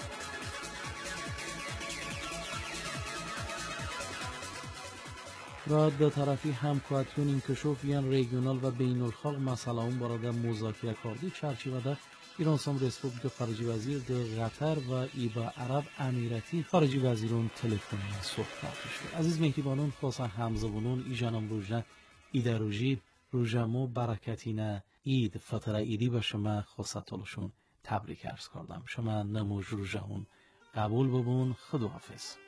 و در طرفی همکارتون انکشافیان ریگیونال و بین الخاق مسئله اون برای مذاکره کردی چرچیوه ایرانسام رسپوبلیک خارجی وزیر در قطر و ایبا عرب امیراتی خارجی وزیرون تلفنی صحبت شد. عزیز مهربانان خاصا همزبانان ایجانم روزنه ایدروژی روزمو برکتینه اید فطره ایدی به شما خاصا تلشون تبریک عرض کردم. شما نموز روزمون قبول ببون. خداحافظ.